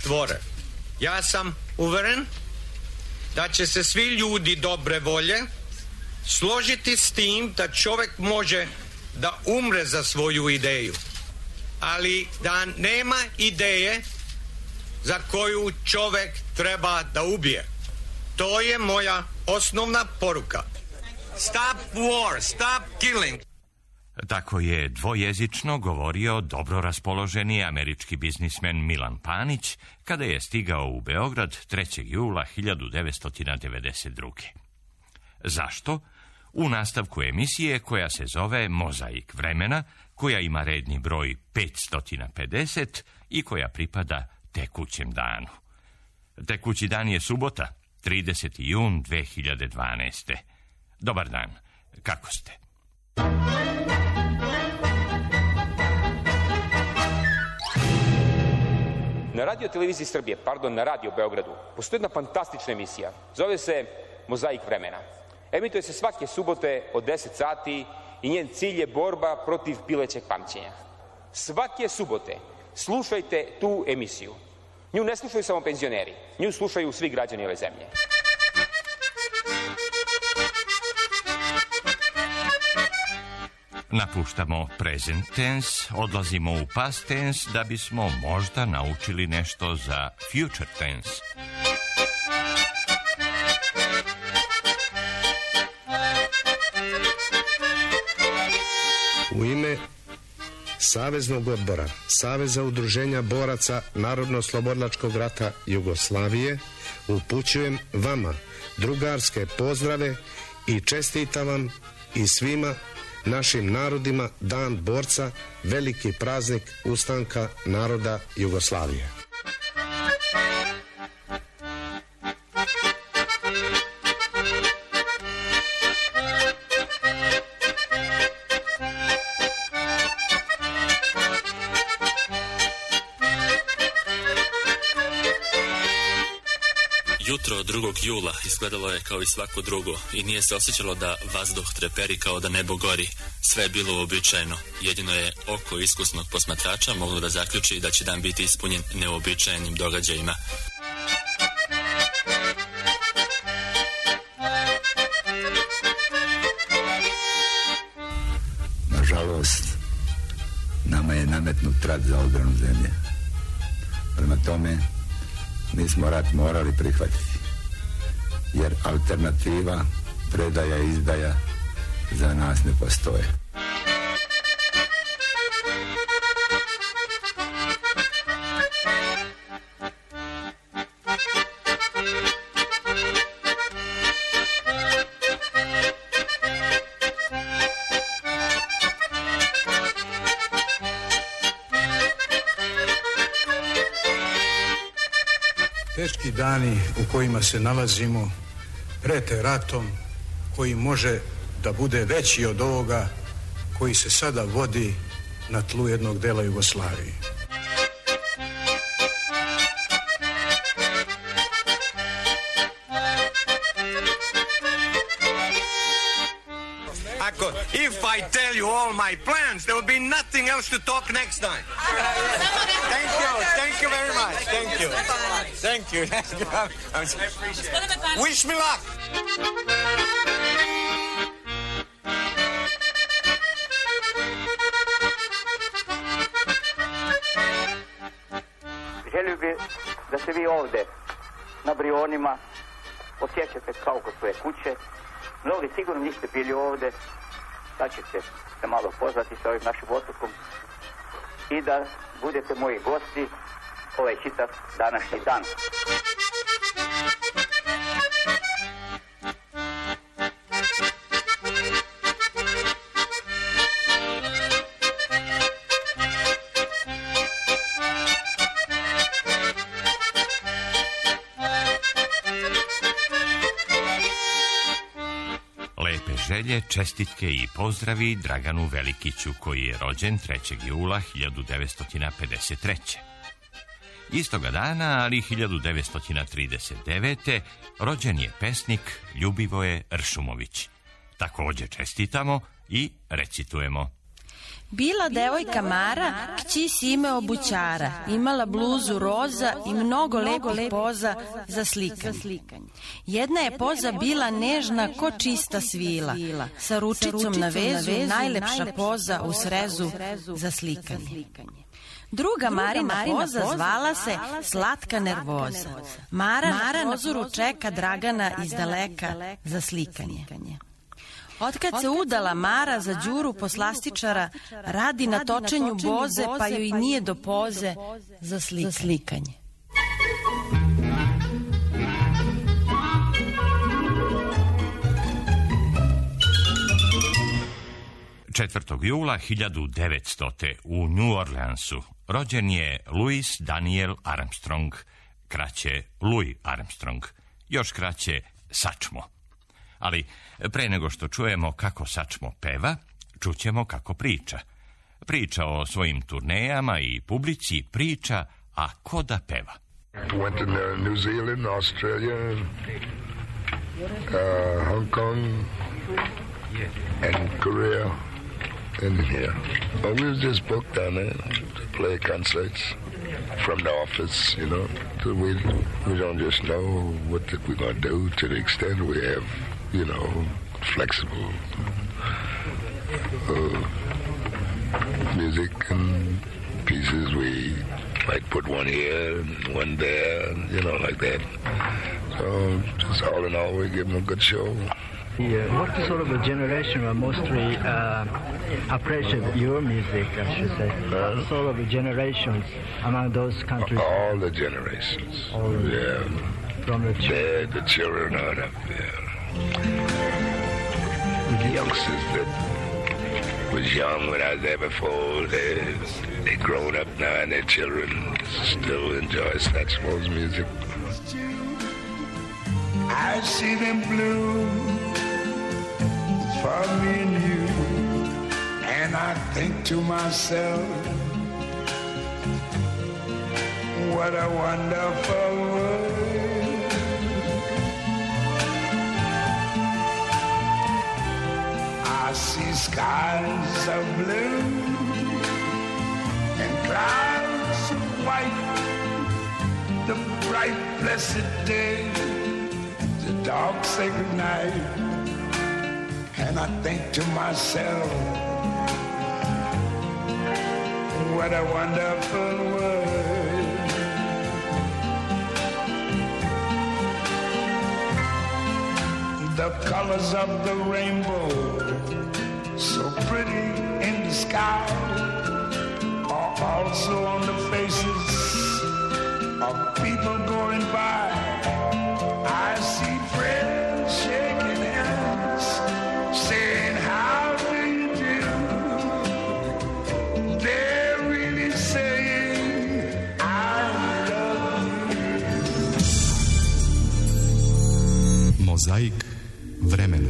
stvore. Ja sam uveren da će se svi ljudi dobre volje složiti s tim da čovjek može da umre za svoju ideju, ali da nema ideje za koju čovjek treba da ubije. To je moja osnovna poruka. Stop war, stop killing. Tako je dvojezično govorio dobro raspoloženi američki biznismen Milan Panić kada je stigao u Beograd 3. jula 1992. Zašto? U nastavku emisije koja se zove Mozaik vremena, koja ima redni broj 550 i koja pripada tekućem danu. Tekući dan je subota, 30. jun 2012. Dobar dan, kako ste? Na Radio televiziji Srbije, na Radio Beogradu, postoji jedna fantastična emisija. Zove se Mozaik vremena. Emituje se svake subote od 10 sati i njen cilj je borba protiv pilećeg pamćenja. Svake subote slušajte tu emisiju. Nju ne slušaju samo penzioneri, nju slušaju svi građani ove zemlje. Napuštamo present tense, odlazimo u past tense da bismo možda naučili nešto za future tense. U ime Saveznog odbora Saveza udruženja boraca Narodno-slobodilačkog rata Jugoslavije upućujem vama drugarske pozdrave i čestitam vam i svima našim narodima Dan borca, veliki praznik ustanka naroda Jugoslavije. Jutro 2. jula izgledalo je kao i svako drugo i nije se osjećalo da vazduh treperi kao da nebo gori. Sve je bilo uobičajeno. Jedino je oko iskusnog posmatrača moglo da zaključi da će dan biti ispunjen neuobičajenim događajima. Nažalost, nama je nametnut rat za odbranu zemlje. Prema tome, mi smo rat morali prihvatiti, jer alternativa, predaja i izdaja za nas ne postoje. Teški dani u kojima se nalazimo prete ratom koji može da bude veći od ovoga koji se sada vodi na tlu jednog dela Jugoslavije. If I tell you all my plans, there will be nothing else to talk next time. Thank you very much. Thank you. Wish me luck. Želio bi da se vi ovde na Brionima osjećate kao kod svoje kuće. Mnogi sigurno niste bili ovde, da ćete se malo poznati sa ovim našim otokom i da budete moji gosti ovaj čitav današnji dan. Želje, čestitke i pozdravi Draganu Velikiću, koji je rođen 3. jula 1953. Istoga dana, ali 1939. rođen je pesnik Ljubivoje Ršumović. Također čestitamo i recitujemo. Bila devojka Mara, kći Sime obućara, imala bluzu roza i mnogo lepih poza za slikanje. Jedna je poza bila nežna ko čista svila, sa ručicom na vezu, najlepša poza u srezu za slikanje. Druga Marina poza zvala se Slatka nervoza. Mara na pozoru čeka Dragana iz daleka za slikanje. Otkad se udala Mara za Đuru poslastičara, radi na točenju boze, pa joj nije do poze za slikanje. Jula 1900. u New Orleansu rođen je Louis Daniel Armstrong, kraće Louis Armstrong, još kraće Sačmo. Ali pre nego što čujemo kako Sačmo peva, čućemo kako priča. Priča o svojim turnejama i publici, priča, a ko da peva. Went to New Zealand, Australia, Hong Kong, and Korea, and here. But we was just booked down there to play concerts from the office, you know. So we don't just know what we're going to do to the extent we have, you know, flexible music and pieces. We might put one here and one there, you know, like that. So just all in all, we give them a good show. What sort of a generation will mostly appreciate your music, I should say? What sort of generations among those countries? All the generations. Yeah. From the children are up there. The youngsters that was young when I was there before, they grown up now and their children still enjoy Satchmo's music. I see them bloom for me and you, and I think to myself, what a wonderful world. I see skies of blue and clouds of white, the bright blessed day, the dark sacred night. And I think to myself, what a wonderful world. The colors of the rainbow, so pretty in the sky, are also on the faces of people going by. I see friends shaking hands, saying how do you do. They're really saying I love you. Mozaik vremena.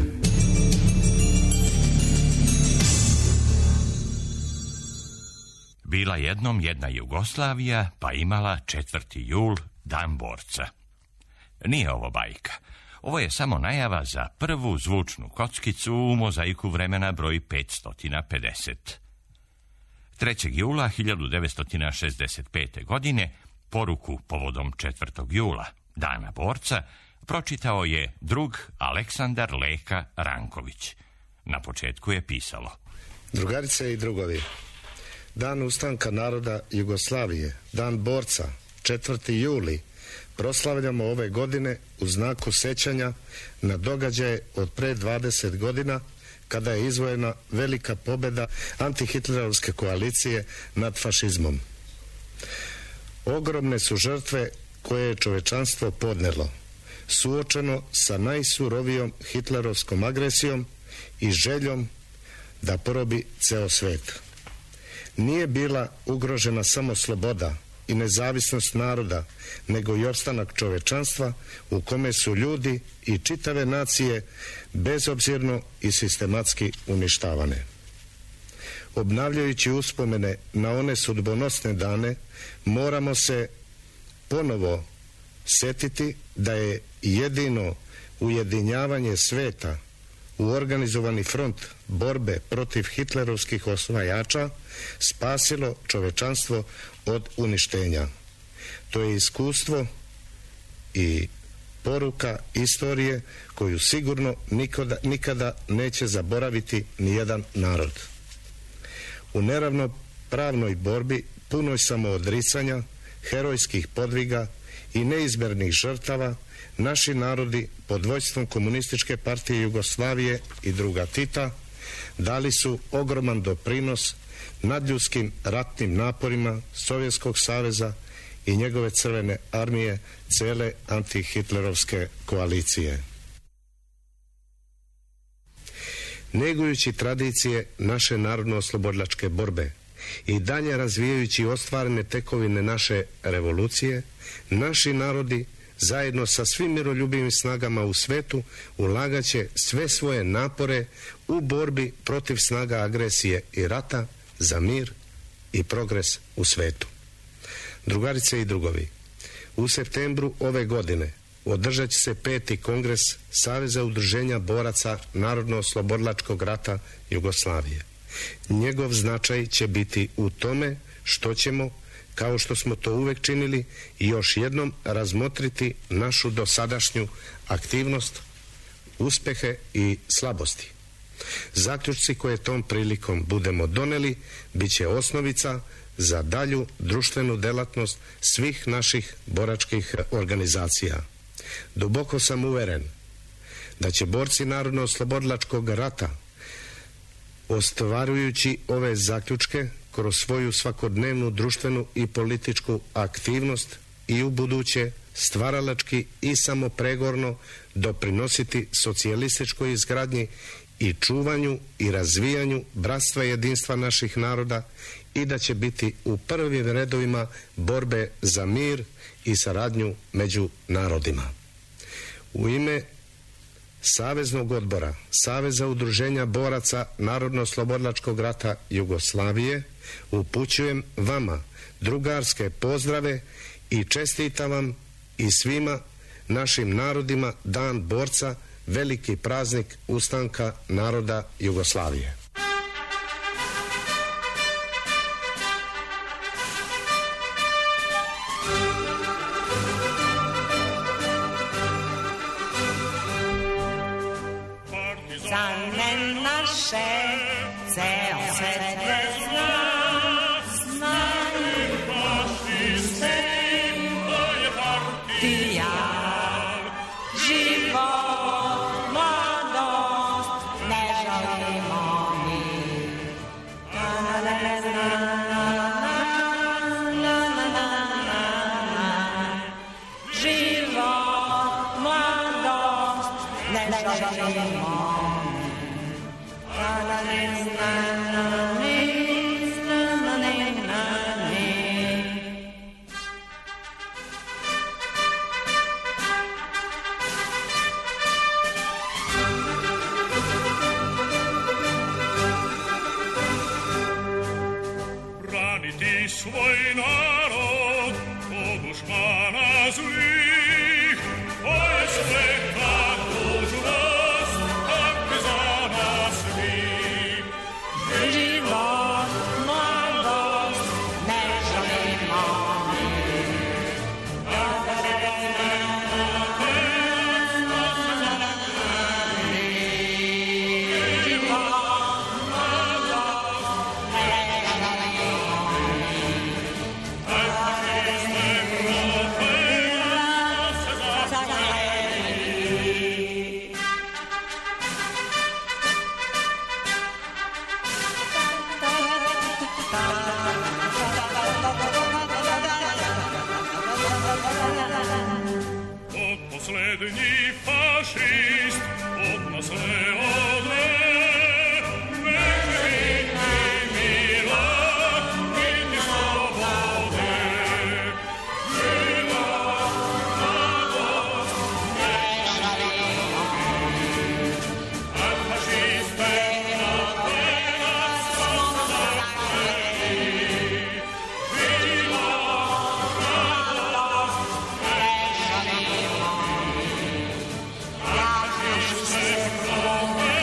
Bila jednom jedna Jugoslavija, pa imala 4. jul, dan borca. Nije ovo bajka. Ovo je samo najava za prvu zvučnu kockicu u mozaiku vremena broj 550. 3. jula 1965. godine poruku povodom 4. jula, dana borca, pročitao je drug Aleksandar Leka Ranković. Na početku je pisalo: Drugarice i drugovi, dan ustanka naroda Jugoslavije, dan borca, 4. juli, proslavljamo ove godine u znaku sećanja na događaje od pre 20 godina kada je izvojena velika pobjeda antihitlerovske koalicije nad fašizmom. Ogromne su žrtve koje je čovečanstvo podnelo, suočeno sa najsurovijom hitlerovskom agresijom i željom da porobi ceo svet. Nije bila ugrožena samo sloboda i nezavisnost naroda, nego i opstanak čovečanstva u kome su ljudi i čitave nacije bezobzirno i sistematski uništavane. Obnavljajući uspomene na one sudbonosne dane, moramo se ponovo setiti da je jedino ujedinjavanje sveta u organizovani front borbe protiv hitlerovskih osvajača spasilo čovečanstvo od uništenja. To je iskustvo i poruka istorije koju sigurno nikada neće zaboraviti nijedan narod. U neravnopravnoj borbi, punoj samoodricanja, herojskih podviga i neizmernih žrtava, naši narodi pod vođstvom Komunističke partije Jugoslavije i druga Tita dali su ogroman doprinos nadljudskim ratnim naporima Sovjetskog saveza i njegove crvene armije, cele antihitlerovske koalicije. Negujući tradicije naše narodno-oslobodilačke borbe i dalje razvijajući ostvarene tekovine naše revolucije, naši narodi zajedno sa svim miroljubivim snagama u svetu ulagaće sve svoje napore u borbi protiv snaga agresije i rata za mir i progres u svetu. Drugarice i drugovi, u septembru ove godine održat će se 5. kongres Saveza udruženja boraca Narodno-oslobodilačkog rata Jugoslavije. Njegov značaj će biti u tome što ćemo, kao što smo to uvek činili, još jednom razmotriti našu dosadašnju aktivnost, uspehe i slabosti. Zaključci koje tom prilikom budemo doneli bit će osnovica za dalju društvenu delatnost svih naših boračkih organizacija. Duboko sam uveren da će borci Narodno-oslobodilačkog rata, ostvarujući ove zaključke kroz svoju svakodnevnu društvenu i političku aktivnost, i u buduće stvaralački i samopregorno doprinositi socijalističkoj izgradnji i čuvanju i razvijanju bratstva i jedinstva naših naroda i da će biti u prvim redovima borbe za mir i saradnju među narodima. U ime Saveznog odbora Saveza udruženja boraca Narodno-oslobodilačkog rata Jugoslavije upućujem vama drugarske pozdrave i čestitam vam i svima našim narodima Dan borca, veliki praznik ustanka naroda Jugoslavije. Partizane naše, ceo svet zna, znaju fašiste, to je partija. Život, mladost, ne želimo mi. Život, mladost, ne želimo mi. Braniti svoj narod od dušmana zlih, to je sveta dužnost partizana svih. Život, mladost, ne želimo mi. Poslednji fašist od nas ne odre, neće biti mila, biti slobode. Život, mladost, ne želimo mi, a fašiste na nas smo zakleli. Život, mladost, ne želimo mi. Fašiste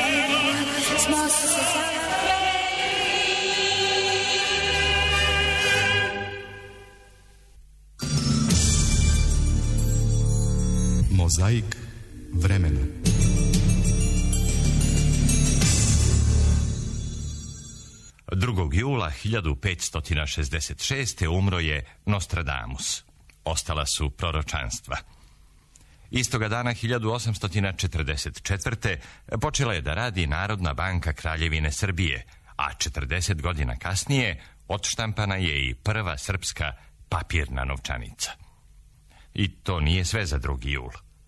Mozaik vremena. Jula 1566. umro je Nostradamus. Ostala su proročanstva. Istoga dana 1844. počela je da radi Narodna banka Kraljevine Srbije, a 40 godina kasnije odštampana je i prva srpska papirna novčanica. I to nije sve za 2. jul.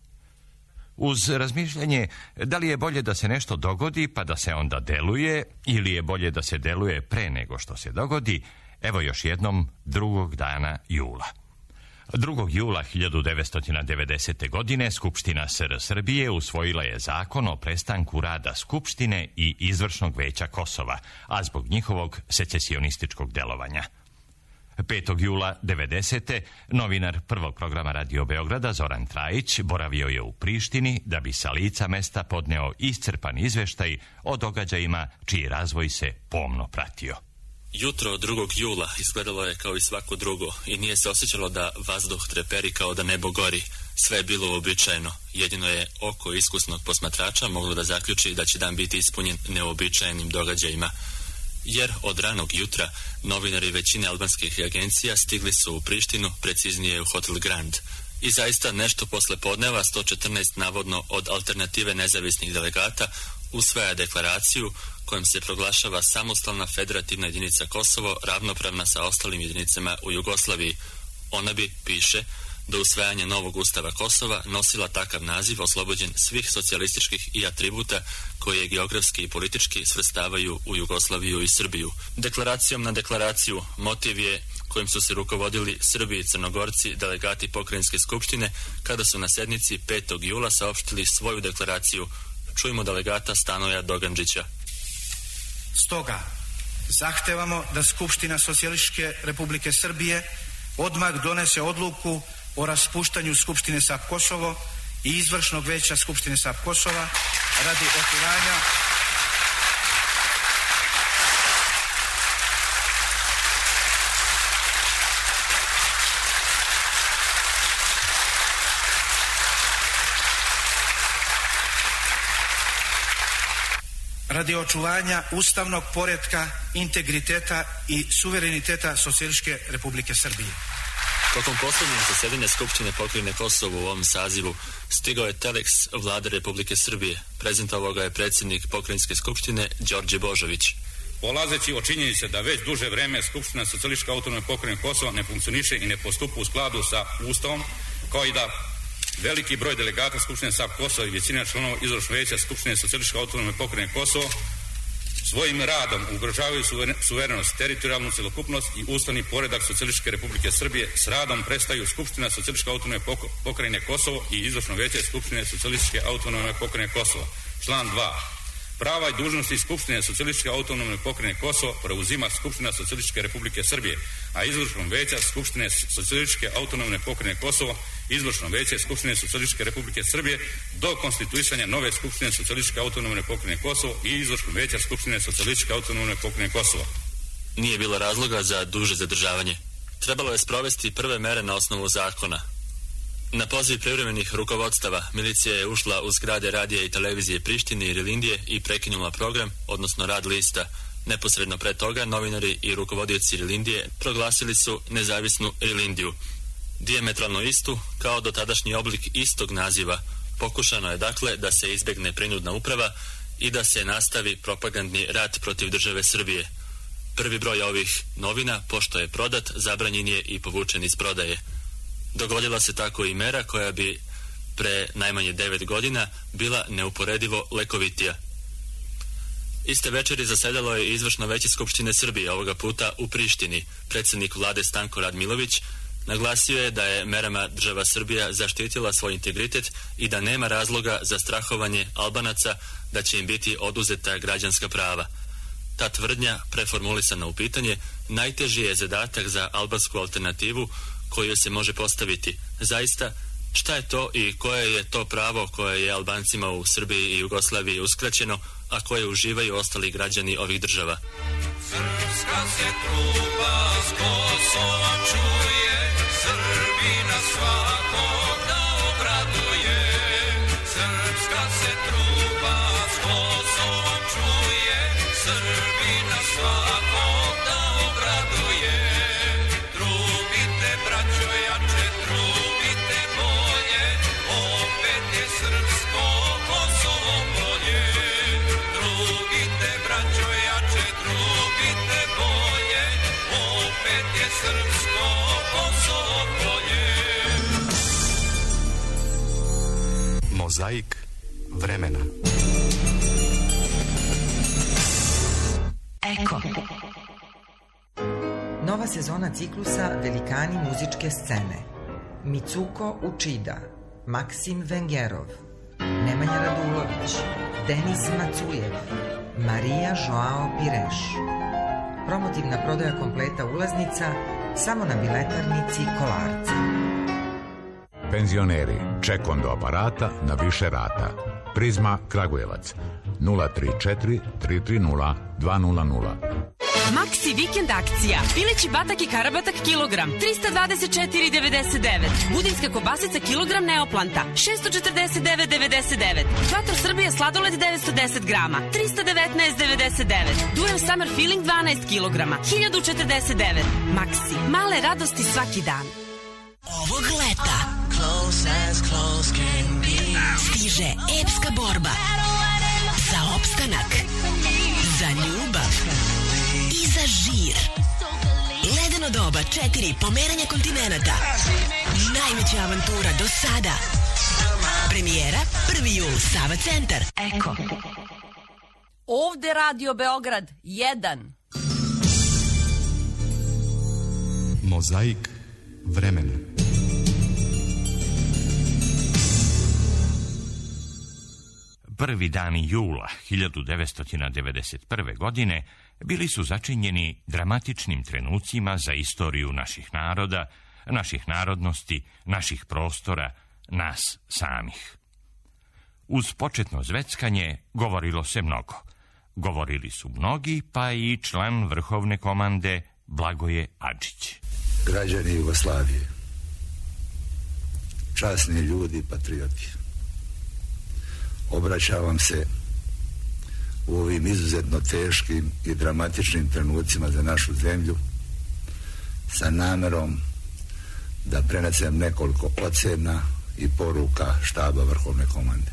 Uz razmišljanje da li je bolje da se nešto dogodi pa da se onda deluje ili je bolje da se deluje pre nego što se dogodi, evo još jednom 2. dana jula. 2. jula 1990. godine Skupština SR Srbije usvojila je zakon o prestanku rada Skupštine i Izvršnog veća Kosova, a zbog njihovog secesionističkog delovanja. 5. jula 90. novinar prvog programa Radio Beograda Zoran Trajić boravio je u Prištini da bi sa lica mesta podneo iscrpan izveštaj o događajima čiji razvoj se pomno pratio. Jutro 2. jula izgledalo je kao i svako drugo i nije se osjećalo da vazduh treperi kao da nebo gori. Sve je bilo uobičajeno. Jedino je oko iskusnog posmatrača moglo da zaključi da će dan biti ispunjen neobičajenim događajima. Jer od ranog jutra novinari većine albanskih agencija stigli su u Prištinu, preciznije u Hotel Grand. I zaista nešto posle podneva 114 navodno od alternative nezavisnih delegata usvaja deklaraciju kojom se proglašava samostalna federativna jedinica Kosovo ravnopravna sa ostalim jedinicama u Jugoslaviji. Ona bi, piše, do usvajanja novog ustava Kosova nosila takav naziv oslobođen svih socijalističkih i atributa koje geografski i politički svrstavaju u Jugoslaviju i Srbiju. Deklaracijom na deklaraciju motiv je kojim su se rukovodili Srbi i Crnogorci, delegati Pokrajinske skupštine, kada su na sednici 5. jula saopštili svoju deklaraciju. Čujmo delegata Stanoja Dogandžića. Stoga, zahtevamo da Skupština Socijalističke Republike Srbije odmah donese odluku o raspuštanju Skupštine SAP Kosovo i Izvršnog veća Skupštine SAP Kosova radi očuvanja ustavnog poretka, integriteta i suvereniteta Socijalističke Republike Srbije. Tokom posljednjeg zasedanja Skupštine Pokrajine Kosovo u ovom sazivu stigao je teleks Vlade Republike Srbije. Prezentovao ga je predsjednik Pokrajinske skupštine Đorđe Božović. Polazeći od činjenice da već duže vreme Skupština Socijalističke autonomne pokrajine Kosova ne funkcioniše i ne postupa u skladu sa Ustavom, kao i da veliki broj delegata Skupštine SAP Kosova i većina članova Izvršnog veća Skupštine Socijalističke autonomne pokrajine Kosovo svojim radom ugrožavaju suverenost, teritorijalnu celokupnost i ustavni poredak Socijalističke Republike Srbije, s radom prestaju Skupština Socijalističke autonomne pokrajine Kosovo i Izvršno veće Skupštine Socijalističke autonomne pokrajine Kosovo. Član 2. Prava i dužnosti Skupštine Socijalističke autonomne pokrajine Kosovo preuzima Skupština Socijalističke Republike Srbije, a Izvršno veće Skupštine Socijalističke autonomne pokrajine Kosovo, Izvršno veće Skupštine Socijalističke Republike Srbije do konstituisanja nove Skupštine Socijalističke autonomne pokrajine Kosovo i Izvršno veće Skupštine Socijalističke autonomne pokrajine Kosovo. Nije bilo razloga za duže zadržavanje. Trebalo je sprovesti prve mere na osnovu zakona. Na poziv privremenih rukovodstava, milicija je ušla u zgrade radija i televizije Prištine i Rilindije i prekinula program, odnosno rad lista. Neposredno pre toga, novinari i rukovodioci Rilindije proglasili su nezavisnu Rilindiju. Dijametralno istu, kao dotadašnji oblik istog naziva. Pokušano je dakle da se izbegne prinudna uprava i da se nastavi propagandni rat protiv države Srbije. Prvi broj ovih novina, pošto je prodat, zabranjen je i povučen iz prodaje. Dogodila se tako i mera koja bi pre najmanje 9 godina bila neuporedivo lekovitija. Iste večeri zasedalo je Izvršno veće Skupštine Srbije, ovoga puta u Prištini. Predsjednik vlade Stanko Radmilović naglasio je da je merama država Srbija zaštitila svoj integritet i da nema razloga za strahovanje Albanaca da će im biti oduzeta građanska prava. Ta tvrdnja, preformulisana u pitanje, najteži je zadatak za albansku alternativu koju se može postaviti. Zaista, šta je to i koje je to pravo koje je Albancima u Srbiji i Jugoslaviji uskraćeno, a koje uživaju ostali građani ovih država? Srpska se truba s Kosova čuje, Srbina svakog da obraduje. Mozaik vremena. Eko. Nova sezona ciklusa Velikani muzičke scene. Mitsuko Učida, Maksim Vengerov, Nemanja Radulović, Denis Macujev, Marija Joao Pireš. Promotivna prodaja kompleta ulaznica samo na biletarnici Kolarca. Penzioneri, ček do aparata na više rata. Prizma Kragujevac 034 330 200. Maxi vikend akcija. Pileći batak i karabatak kilogram 324,99. Budinska kobasica kilogram Neoplanta 649,99. Kvator Srbije sladoled 910 grama 319,99. Durem Summer Feeling 12 kilograma 1049. Maxi. Male radosti svaki dan. Ovog leta stiže epska borba za opstanak, za ljubav i za žir. Ledeno doba 4 pomeranja kontinenata. Najveća avantura do sada. Premijera 1. jul, Sava centar. Eko. Ovde Radio Beograd 1. Mozaik vremena. Prvi dani jula 1991. godine bili su začinjeni dramatičnim trenucima za istoriju naših naroda, naših narodnosti, naših prostora, nas samih. Uz početno zveckanje govorilo se mnogo. Govorili su mnogi, pa i član vrhovne komande Blagoje Adžić. Građani Jugoslavije, časni ljudi i patrioti, obraćavam se u ovim izuzetno teškim i dramatičnim trenucima za našu zemlju sa namerom da prenesem nekoliko ocena i poruka štaba vrhovne komande.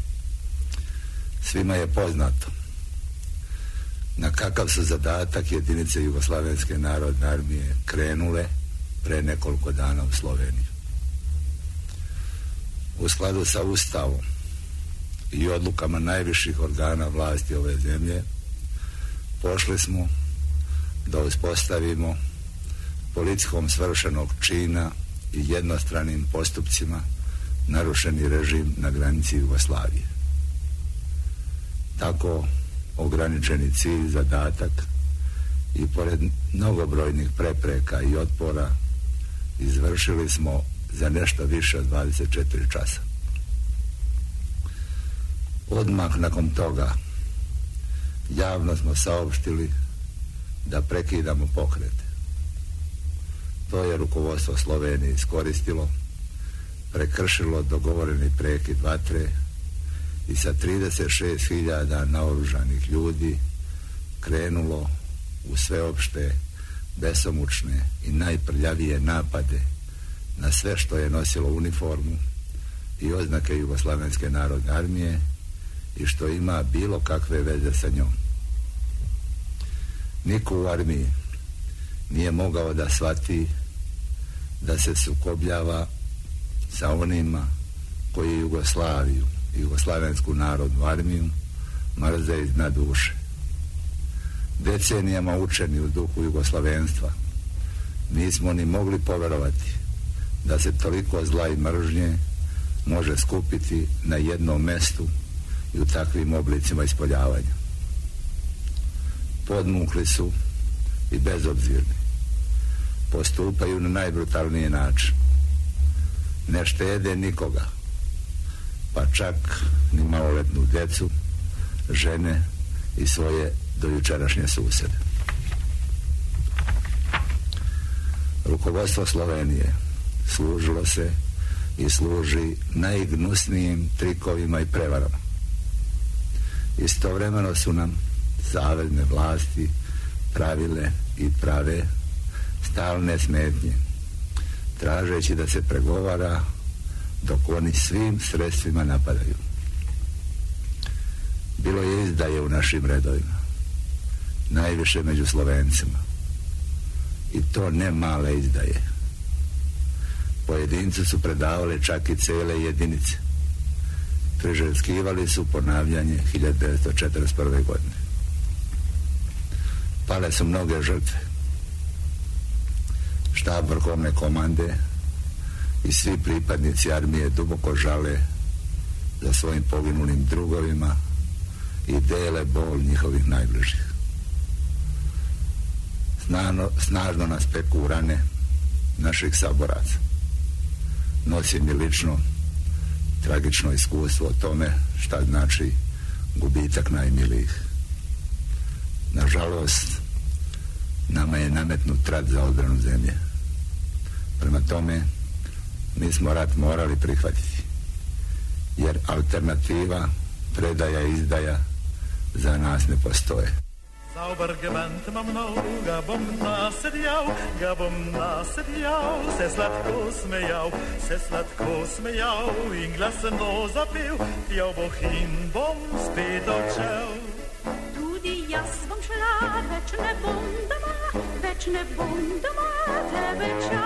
Svima je poznato na kakav su zadatak jedinice Jugoslavenske narodne armije krenule pre nekoliko dana u Sloveniju. U skladu sa Ustavom i odlukama najviših organa vlasti ove zemlje pošli smo da uspostavimo policijom svršenog čina i jednostranim postupcima narušeni režim na granici Jugoslavije. Tako ograničeni cilj, zadatak i pored mnogobrojnih prepreka i otpora izvršili smo za nešto više od 24 časa. Odmah nakon toga javno smo saopštili da prekidamo pokrete. To je rukovodstvo Slovenije iskoristilo, prekršilo dogovoreni prekid vatre i sa 36.000 naoružanih ljudi krenulo u sveopšte, besomučne i najprljavije napade na sve što je nosilo uniformu i oznake Jugoslavenske narodne armije i što ima bilo kakve veze sa njom. Niko u armiji nije mogao da shvati da se sukobljava sa onima koji Jugoslaviju i Jugoslavensku narodnu armiju mrze iznad duše. Decenijama učeni u duhu jugoslavenstva nismo ni mogli poverovati da se toliko zla i mržnje može skupiti na jednom mestu i u takvim oblicima ispoljavanja. Podmukli su i bezobzirni. Postupaju na najbrutalniji način. Ne štede nikoga, pa čak ni maloletnu decu, žene i svoje dojučerašnje susede. Rukovodstvo Slovenije služilo se i služi najgnusnijim trikovima i prevarama. Istovremeno su nam savezne vlasti pravile i prave stalne smetnje, tražeći da se pregovara dok oni svim sredstvima napadaju. Bilo je izdaje u našim redovima, najviše među Slovencima, i to ne male izdaje. Pojedinci su predavali čak i cele jedinice, priželjkivali su ponavljanje 1941. godine. Pale su mnoge žrtve. Štab vrhovne komande i svi pripadnici armije duboko žale za svojim poginulim drugovima i dele bol njihovih najbližih. Snažno nas peku rane naših saboraca. Nosim i lično tragično iskustvo o tome šta znači gubitak najmilijih. Nažalost, nama je nametnut rat za odbranu zemlje. Prema tome, mi smo rat morali prihvatiti, jer alternativa, predaja i izdaja za nas ne postoje. Sauber gemeint mam noga, bom nasedjał, se sladko smejał, in glasno zapil, pjał bohin bom spet odšel. Tudi jaz bom šla, več ne bom doma, tebe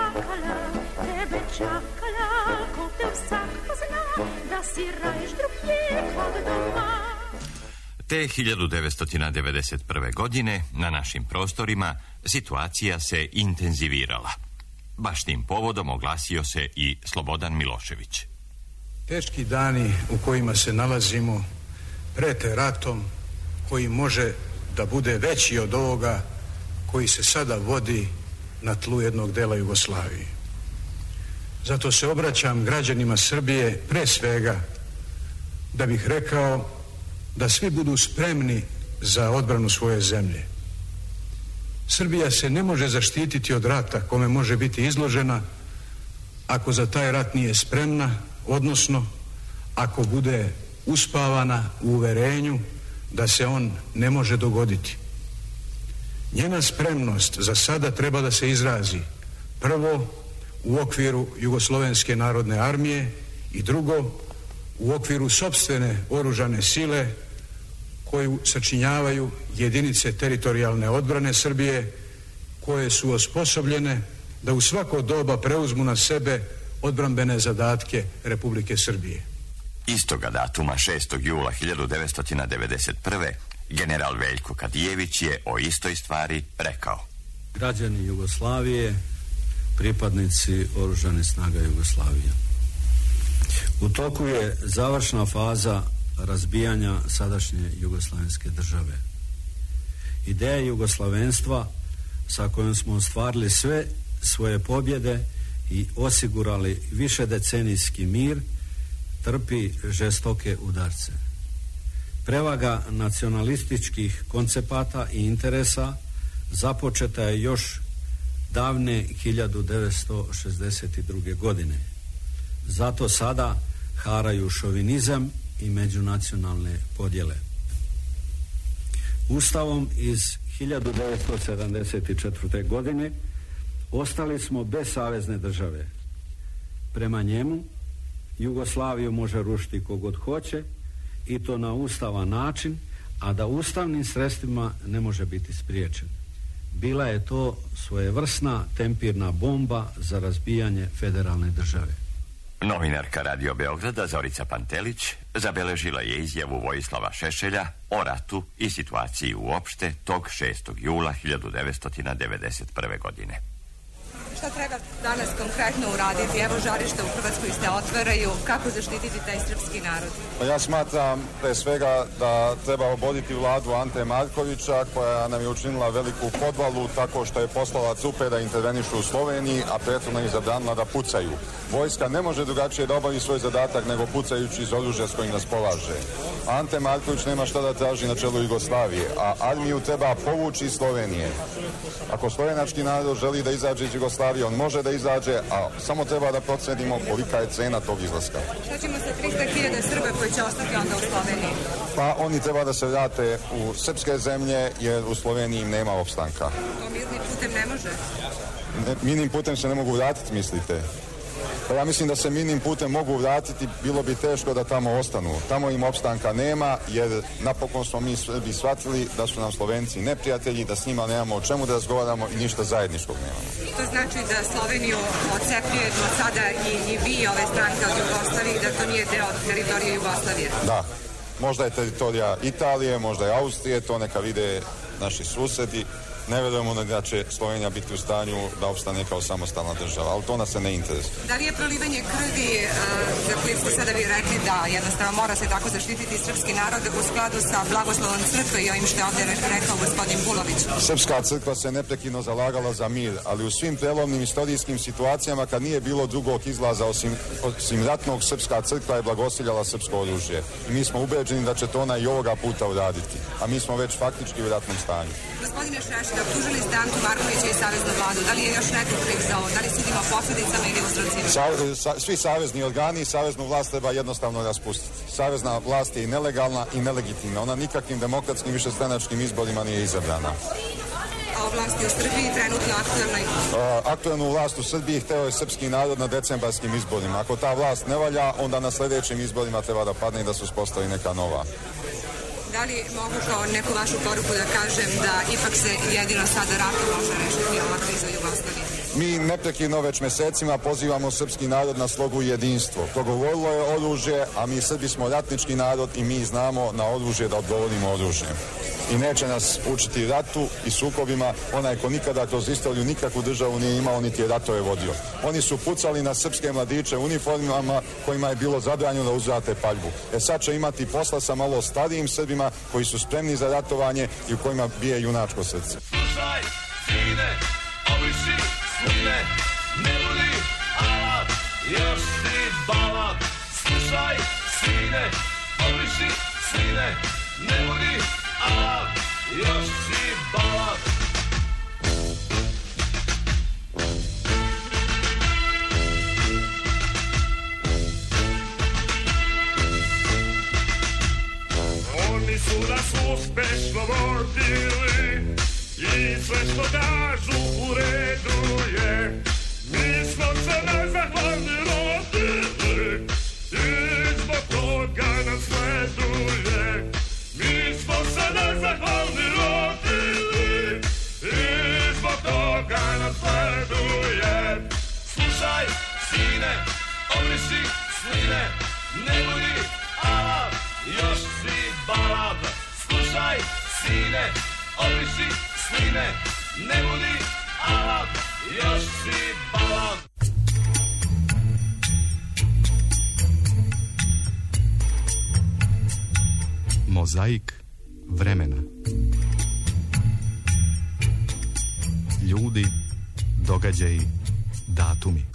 čakala, ko te vsak pozna, da si rajš drugje kod doma. Te 1991. godine na našim prostorima situacija se intenzivirala. Baš tim povodom oglasio se i Slobodan Milošević. Teški dani u kojima se nalazimo prete ratom koji može da bude veći od ovoga koji se sada vodi na tlu jednog dela Jugoslavije. Zato se obraćam građanima Srbije pre svega da bih rekao da svi budu spremni za odbranu svoje zemlje. Srbija se ne može zaštititi od rata kome može biti izložena ako za taj rat nije spremna, odnosno ako bude uspavana u uverenju da se on ne može dogoditi. Njena spremnost za sada treba da se izrazi prvo u okviru Jugoslovenske narodne armije i drugo u okviru sopstvene oružane sile koju sačinjavaju jedinice teritorijalne odbrane Srbije koje su osposobljene da u svako doba preuzmu na sebe odbrambene zadatke Republike Srbije. Istoga datuma, 6. jula 1991. general Veljko Kadijević je o istoj stvari rekao. Građani Jugoslavije, pripadnici Oružanih snaga Jugoslavije. U toku je završna faza razbijanja sadašnje jugoslavenske države. Ideja jugoslavenstva sa kojom smo ostvarili sve svoje pobjede i osigurali višedecenijski mir trpi žestoke udarce. Prevaga nacionalističkih koncepata i interesa započeta je još davne 1962. godine. Zato sada haraju šovinizam i međunacionalne podjele. Ustavom iz 1974. godine ostali smo bez savezne države. Prema njemu Jugoslaviju može rušiti kogod hoće i to na ustavan način, a da ustavnim sredstvima ne može biti spriječen. Bila je to svojevrsna tempirna bomba za razbijanje federalne države. Novinarka Radio Beograda Zorica Pantelić zabeležila je izjavu Vojislava Šešelja o ratu i situaciji uopšte tog 6. jula 1991. godine. Šta treba danas konkretno uraditi? Evo, žarište u Hrvatskoj se otvaraju. Kako zaštititi taj srpski narod? Ja smatram pre svega da treba oboditi vladu Ante Markovića, koja nam je učinila veliku podvalu tako što je poslala trupe da intervenišu u Sloveniji, a prethodno ih zabranila da pucaju. Vojska ne može drugačije da obavi svoj zadatak nego pucajući iz oružja s kojim raspolaže. Ante Marković nema šta da traži na čelu Jugoslavije, a armiju treba povući iz Slovenije. Ako slovenački narod želi da izađe iz Jugoslavije, on može da izađe, a samo treba da procenimo kolika je cena tog izlaska. Šta ćemo sa 300.000 Srba koji će ostati onda u Sloveniji? Pa oni treba da se vrate u srpske zemlje, jer u Sloveniji im nema opstanka. To mirnim putem ne može? Mirnim putem se ne mogu vratiti, mislite? Pa ja mislim da se mirnim putem mogu vratiti, bilo bi teško da tamo ostanu. Tamo im opstanka nema, jer napokon smo mi Srbi shvatili da su nam Slovenci neprijatelji, da s njima nemamo o čemu da razgovaramo i ništa zajedničkog nemamo. To znači da Sloveniju odcepljujemo sada i vi, ove stranke od Jugoslavije, da to nije deo teritorije Jugoslavije? Da. Možda je teritorija Italije, možda je Austrije, to neka vide naši susedi. Ne verujemo da će Slovenija biti u stanju da opstane kao samostalna država, ali to nas se ne interesuje. Da li je prolivanje krvi, za koje ste sada vi rekli da jednostavno mora se tako zaštititi srpski narod, u skladu sa blagoslovom crkve i ovim što je ovdje rekao gospodin Bulović? Srpska crkva se neprekidno zalagala za mir, ali u svim prelomnim istorijskim situacijama kad nije bilo drugog izlaza osim ratnog, Srpska crkva je blagosiljala srpsko oružje. I mi smo ubeđeni da će to ona i ovoga puta uraditi, a mi smo već faktički u ratnom stanju. Gospodine Šešelj, optužili ste Antu Markovića i Saveznu vladu. Da li je još neko kriv za ovo? Da li sudimo posljedicama ili uzrocima? Svi savezni organi i saveznu vlast treba jednostavno raspustiti. Savezna vlast je i nelegalna i nelegitimna. Ona nikakvim demokratskim višestranačkim izborima nije izabrana. A o vlasti u Srbiji trenutno aktualnoj? Aktualnu vlast u Srbiji hteo je srpski narod na decembarskim izborima. Ako ta vlast ne valja, onda na sljedećim izborima treba da padne i da se uspostavi neka nova. Da li mogu kao neku vašu poruku da kažem da ipak se jedino sada ratom može rešiti ova kriza u Jugoslaviji? Mi neprekidno već mesecima pozivamo srpski narod na slogu i jedinstvo. Progovorilo je oružje, a mi Srbi smo ratnički narod i mi znamo na oružje da odgovorimo oružjem. I neće nas učiti ratu i sukobima onaj ko nikada kroz istoriju nikakvu državu nije imao niti je ratove vodio. Oni su pucali na srpske mladiće uniformama kojima je bilo zabranjeno da uzvrate paljbu. Sad će imati posla sa malo starijim Srbima koji su spremni za ratovanje i u kojima bije junačko srce. Slušaj, sine, obiši svine, ne budi alat, još si balat. Slušaj, sine, obiši svine, ne budi alat, još si balat. Oni su nas uspešno vodili i sve što kažu u redu je. Mi smo se nezahvalni rodili i zbog toga nam sleduje. Mi smo se nezahvalni rodili i zbog toga nam sleduje. Slušaj, sine, obriši sline, ne budi alat, još si balad. Slušaj, sine, obriši sline, ne budi alat, još si balad. Mozaik vremena. Ljudi, događaji, datumi.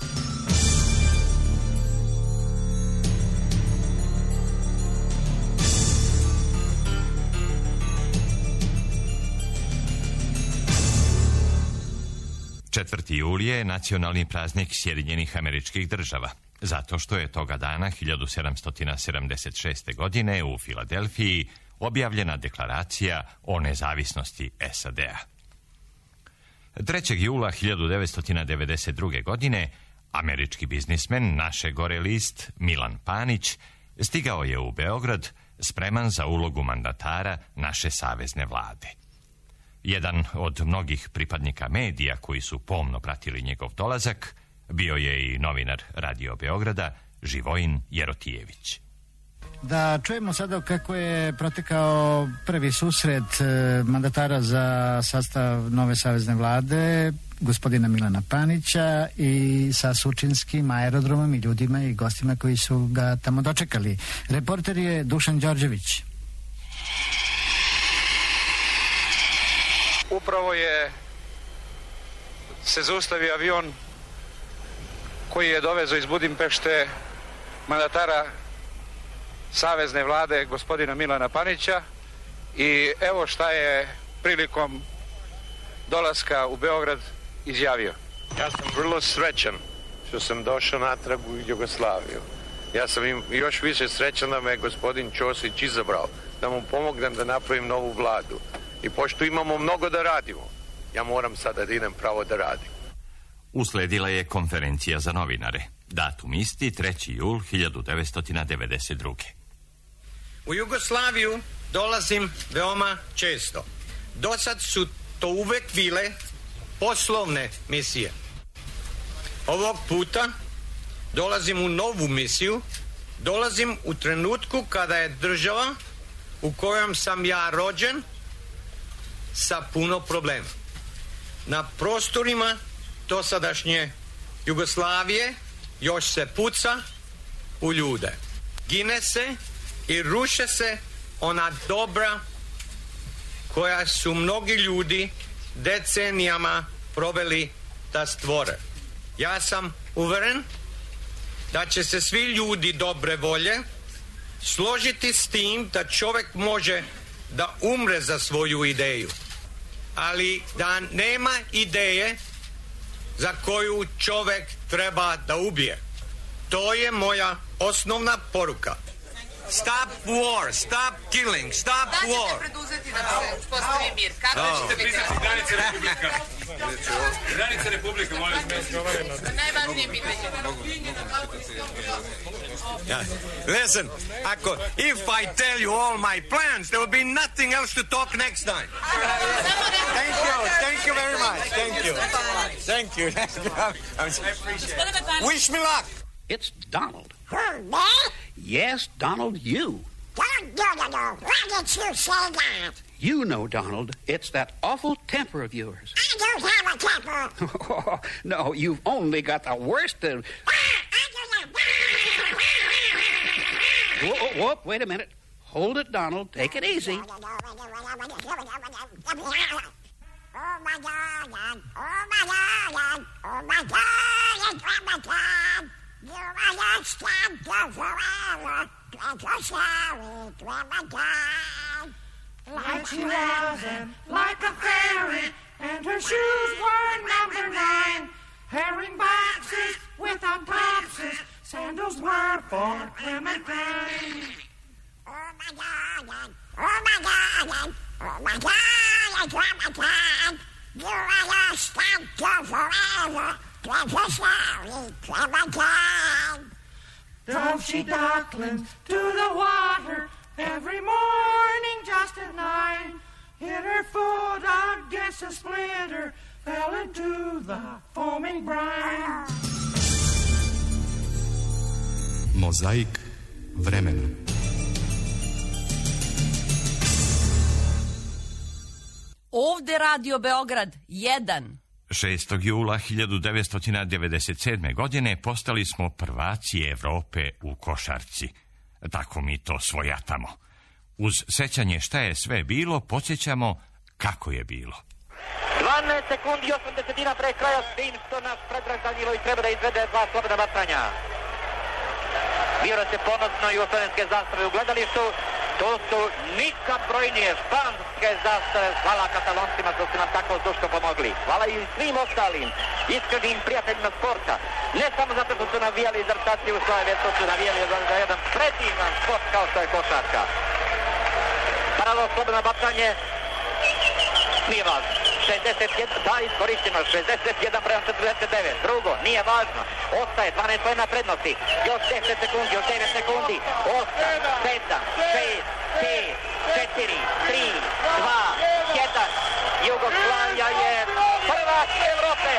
Četvrti jul je nacionalni praznik Sjedinjenih Američkih Država, zato što je toga dana 1776. godine u Filadelfiji objavljena deklaracija o nezavisnosti SAD-a. 3. jula 1992. godine američki biznismen naše gore list Milan Panić stigao je u Beograd spreman za ulogu mandatara naše savezne vlade. Jedan od mnogih pripadnika medija koji su pomno pratili njegov dolazak bio je i novinar Radio Beograda Živojin Jerotijević. Da čujemo sada kako je protekao prvi susret mandatara za sastav nove savezne vlade, gospodina Milana Panića, i sa Surčinskim aerodromom i ljudima i gostima koji su ga tamo dočekali. Reporter je Dušan Đorđević. Upravo se zaustavio avion koji je dovezao iz Budimpešte mandatara savezne vlade gospodina Milana Panića i evo šta je prilikom dolaska u Beograd izjavio. Ja sam vrlo srećan što sam došao natrag u Jugoslaviju. Ja sam još više srećan da me gospodin Ćosić izabrao, da mu pomognem da napravim novu vladu. I pošto imamo mnogo da radimo, ja moram sada da idem pravo da radim. Usledila je konferencija za novinare. Datum isti, 3. jul 1992. U Jugoslaviju dolazim veoma često. Dosad su to uvek bile poslovne misije. Ovog puta dolazim u novu misiju. Dolazim u trenutku kada je država u kojom sam ja rođen sa puno problema. Na prostorima dosadašnje Jugoslavije još se puca u ljude. Gine se i ruše se ona dobra koja su mnogi ljudi decenijama proveli da stvore. Ja sam uveren da će se svi ljudi dobre volje složiti s tim da čovjek može da umre za svoju ideju, ali da nema ideje za koju čovjek treba da ubije. To je moja osnovna poruka. Stop war, stop killing, stop war. Da ćete preduzeti da se uspostavi mir? Kako ćete priznati granice Republika? Granice Republika, molim vas. Najvažnije pitanje. Listen, if I tell you all my plans, there will be nothing else to talk next time. Thank you very much. Thank you. Wish me luck. It's Donald. Yes, Donald, you. Why did you say that? You know, Donald, it's that awful temper of yours. I don't have a temper. No, you've only got the worst of... Whoop, wait a minute. Hold it, Donald. Take it easy. Oh, my God. Oh, my God. Oh, my God. You understand the forever. Like she wasn't, like a fairy, and her shoes were number 9. Herring boxes without boxes, sandals were for Clementine. Oh my God, oh my God, oh my God, Clementine. You understand the forever. Clementine. Drove she ducklings to the water every morning just at 9. Hit her foot against a splinter, fell into the foaming brine. Mozaik vremena. Ovde Radio Beograd 1. 6. jula 1997. godine postali smo prvaci Evrope u košarci. Tako mi to svojatamo. Uz sećanje šta je sve bilo, podsjećamo kako je bilo. 12 sekundi, 80 pre kraja, s tim što naš Predrag Danjilović treba da izvede 2 slobodna bacanja. Vira se ponosno jugoslovenske zastave u gledalištu. To su nikad brojnije španske zastave. Hvala Kataloncima što su nam tako zdušno pomogli. Hvala i svim ostalim iskrenim prijateljima sporta. Ne samo zato što su navijali za reprezentaciju svoje, već što su navijali za jedan predivan sport kao što je košarka. Paralo slobodno bacanje. Nije važno. 61, da, iskorišteno, 61 prema 49. Drugo, nije važno. Ostaje 12 pojena prednosti. Još 10 sekundi, još 9 sekundi. 8, 7, 6, 5, 4, 3, 2, 1. Jugoslavija je prvak Evrope.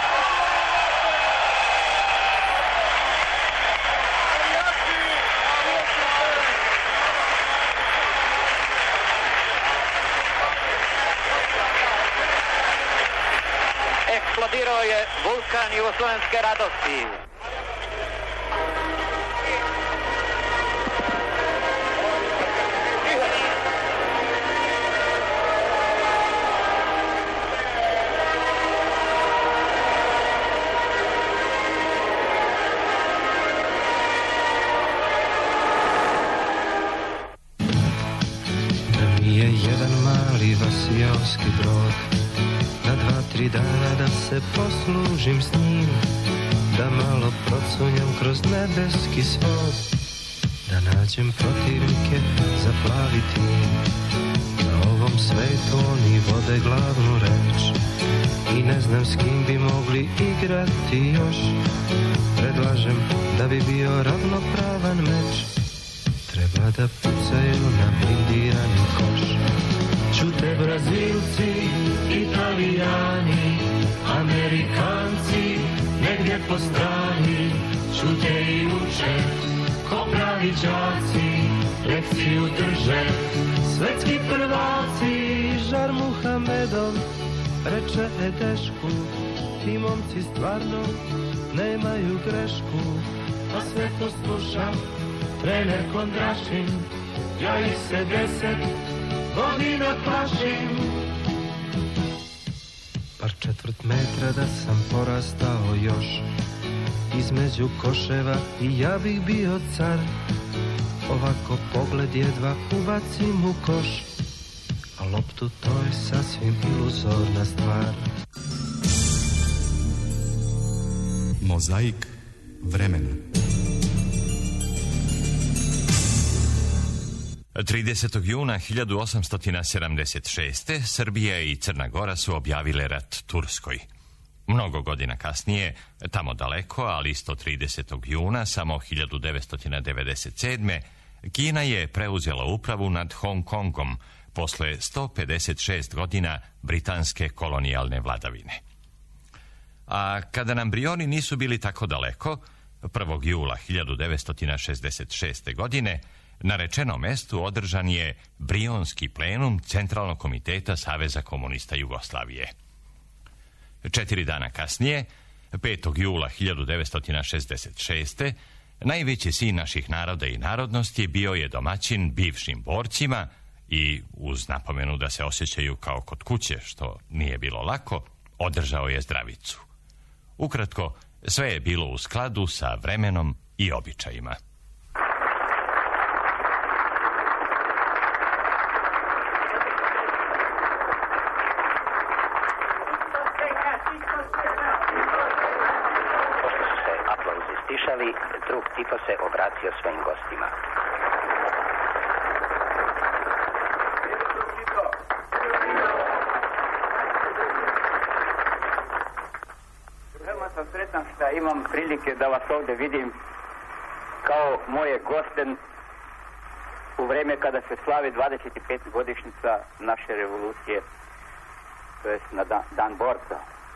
Eksplodirao je vulkan jugoslovenske radosti. Da mi je jedan mali vasijalski brod, na 2-3 dana da se poslužim s njim, da malo procunjam kroz nebeski svod, da nađem protivnike za plavi tim. Na ovom svetu oni vode glavnu reč, i ne znam s kim bi mogli igrati još. Predlažem da bi bio ravnopravan meč, treba da pucaju na blindirani koš. Čute Brazilci, Italijani, Amerikanci, negdje po strani, čute i uče, ko pravi đaci, lekciju drže. Svetski prvaci, Žar Muhamedov, reče Edešku, ti momci stvarno nemaju grešku, a sve to slušam, trener Kondrašin, ja ih se 10 godina plašim. Par četvrt metra da sam porastao još, između koševa i ja bih bio car. Ovako pogled jedva ubacim u koš, a loptu to je sasvim iluzorna stvar. Mozaik vremena. 30. juna 1876. Srbija i Crna Gora su objavile rat Turskoj. Mnogo godina kasnije, tamo daleko, ali isto 30. juna, samo 1997. Kina je preuzela upravu nad Hong Kongom posle 156 godina britanske kolonijalne vladavine. A kada nam Brioni nisu bili tako daleko, 1. jula 1966. godine, na rečenom mestu održan je Brionski plenum Centralnog komiteta Saveza komunista Jugoslavije. 4 dana kasnije, 5. jula 1966. najveći sin naših naroda i narodnosti bio je domaćin bivšim borcima i, uz napomenu da se osjećaju kao kod kuće, što nije bilo lako, održao je zdravicu. Ukratko, sve je bilo u skladu sa vremenom i običajima. Drug Tito se obratio svojim gostima. Veoma sam sretan što imam prilike da vas ovdje vidim kao moje goste u vreme kada se slavi 25. godišnjica naše revolucije, to jest na dan borca.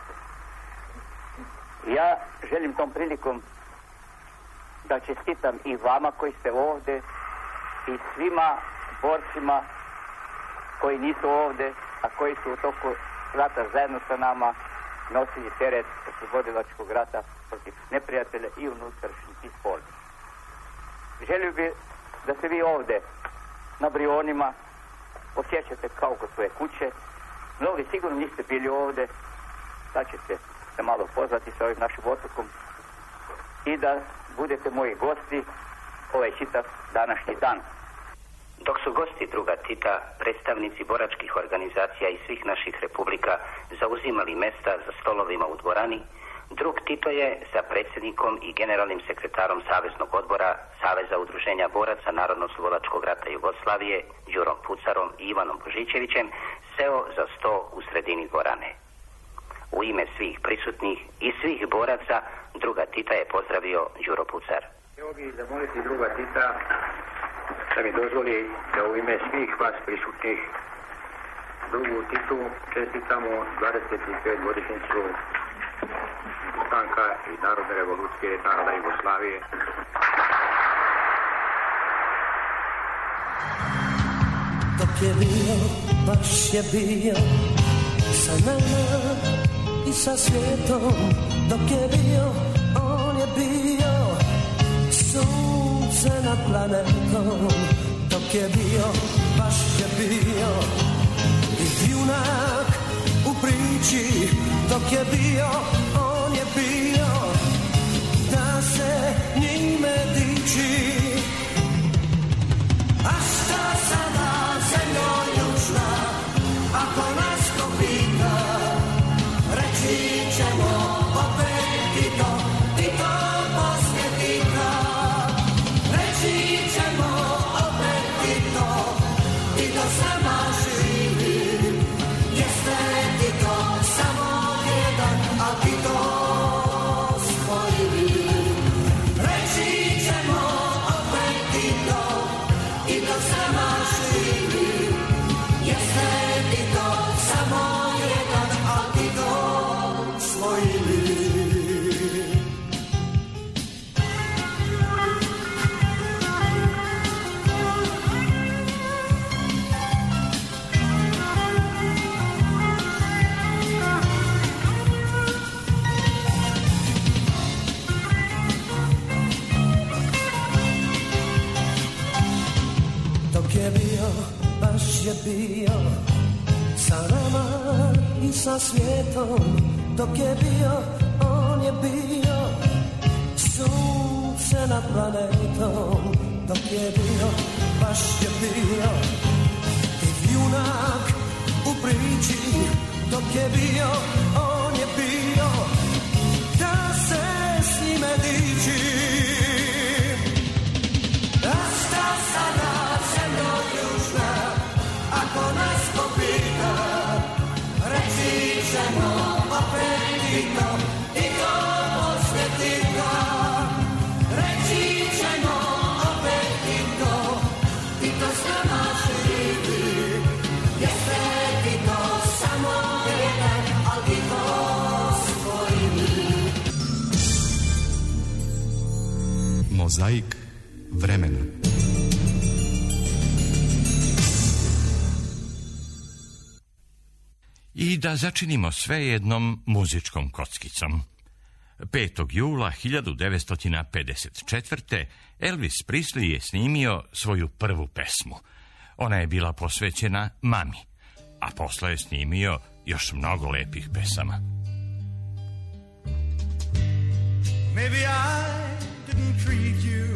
Ja želim tom prilikom da čestitam i vama koji ste ovdje i svima borcima koji nisu ovdje, a koji su u toku rata zajedno sa nama nosili teret oslobodilačkog rata protiv neprijatelja i unutrašnjih i spoljnih. Želio bi da se vi ovdje na Brionima osjećate kao kod svoje kuće. Mnogi sigurno niste bili ovdje, sad ćete se malo poznati sa ovim našim otokom i da budete moji gosti ovaj čitav današnji dan. Dok su gosti druga Tita, predstavnici boračkih organizacija iz svih naših republika zauzimali mesta za stolovima u dvorani, drug Tito je sa predsjednikom i generalnim sekretarom Saveznog odbora Saveza udruženja boraca Narodno-oslobodilačkog rata Jugoslavije, Đurom Pucarom i Ivanom Božićevićem, seo za sto u sredini dvorane. U ime svih prisutnih i svih boraca, druga Tita je pozdravio Đuro Pucar. Evo bih zamoliti druga Tita da mi dozvoli da u ime svih vas prisutnih drugu Titu čestitamo 25 godišnjicu ustanka i narodne revolucije naroda Jugoslavije. Dok je bio, baš je bio sa nama i sa svijetom, dok je bio, on je bio sunce nad planetom, dok je bio, baš je bio i junak u priči, dok je bio, on je bio da se njime diči. A šta sada zemljo južna, ako nas ko pita, reći ćemo opet Tito, Tito poslije Tita. Reći ćemo opet Tito, Tito sama živi, jeste Tito samo dok je bio, baš je bio sa nama i sa svijetom, dok je bio, on je bio sunce nad planetom, dok je bio, baš je bio i junak u priči, dok je bio, on je bio da se s njime diči. A šta sada zemljo južna, ako nas popita, reći ćemo opet i to poslije Tita. Reći ćemo opet i to s nama živi, jeste Tito samo jedan, al Tito svoj mi. Mozaik vremena. I da začinimo sve jednom muzičkom kockicom. 5. jula 1954. Elvis Presley je snimio svoju prvu pesmu. Ona je bila posvećena mami, a posle je snimio još mnogo lepih pesama. Maybe I didn't treat you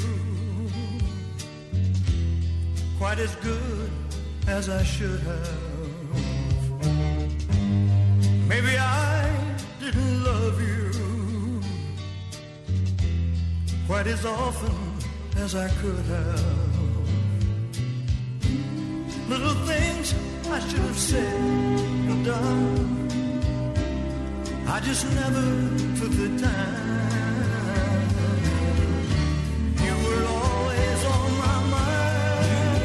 quite as good as I should have. Maybe I didn't love you quite as often as I could have. Little things I should have said and done, I just never took the time. You were always on my mind.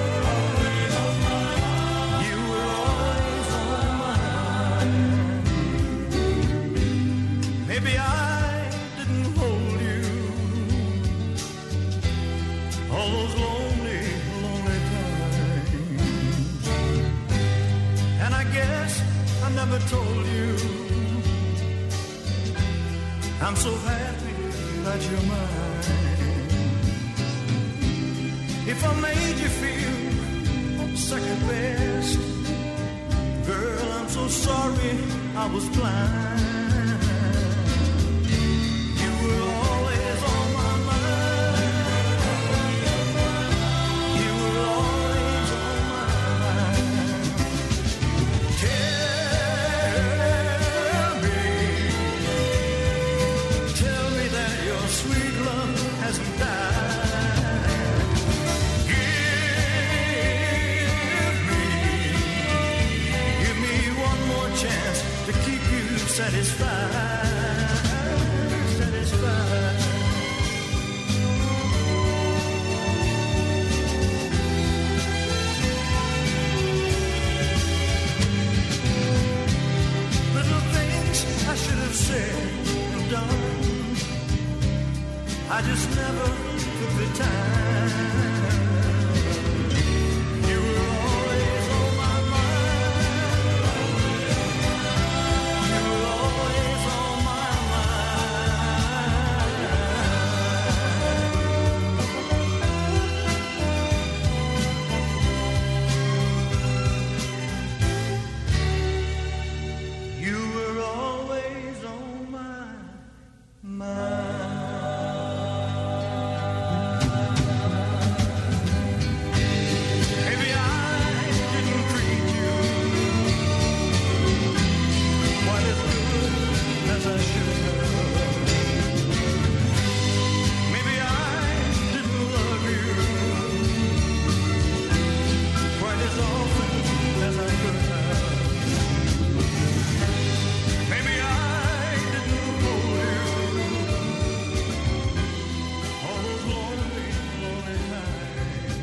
You were always on my mind. Maybe I didn't hold you all those lonely, lonely times. And I guess I never told you I'm so happy that you're mine. If I made you feel second best, girl, I'm so sorry I was blind. You were always on my mind. You were always on my mind. Tell me that your sweet love hasn't died. Give me one more chance to keep you satisfied, satisfied. Little things I should have said and done, I just never took the time. You were always on my mind. You were always on my mind. You were always on my mind. Maybe I didn't treat you quite as good as I should have. Maybe I didn't love you quite as often as I could have. Maybe I didn't hold you all those lonely, lonely times.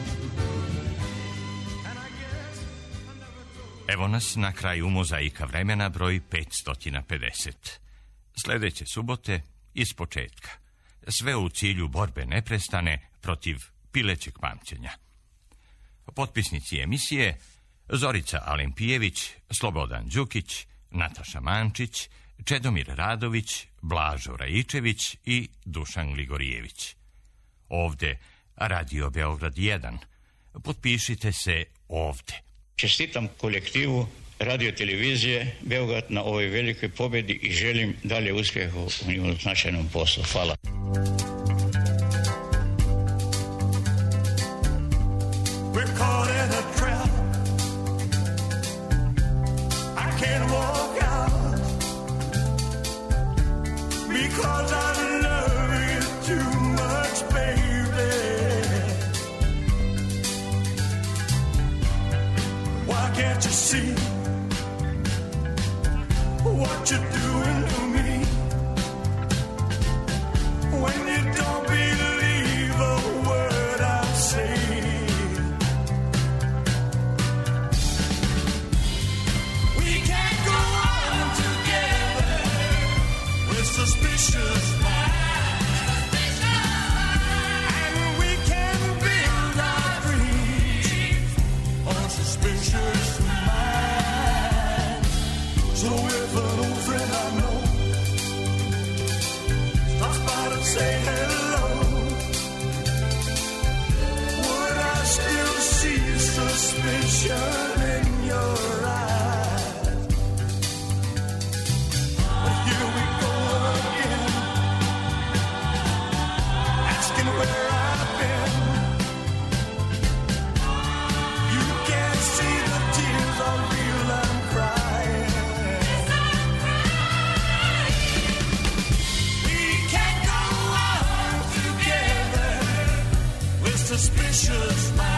And I guess I never told. Evo nas na kraju mozaika vremena broj 550. Sljedeće subote iz početka. Sve u cilju borbe neprestane protiv pilećeg pamćenja. Potpisnici emisije: Zorica Alimpijević, Slobodan Đukić, Nataša Mančić, Čedomir Radović, Blažo Rajičević i Dušan Gligorijević. Ovde Radio Beograd 1, potpišite se ovde. Čestitam kolektivu radio-televizije Beograd na ovoj velikoj pobedi i želim dalje uspjeha u njihovom značajnom poslu. Hvala. We're caught in a trap. I can't walk out because I love you too much, baby. Why can't you see what you're doing to me? When you don't believe a word I say. We can't go on together with suspicious minds. And we can build our dreams on suspicious minds. So if an old friend I know stops by to say hello, would I still see suspicion in your eyes? But here we go again, asking where I've been. You can't see the tears I feel I'm crying. We can't go on together with suspicious minds.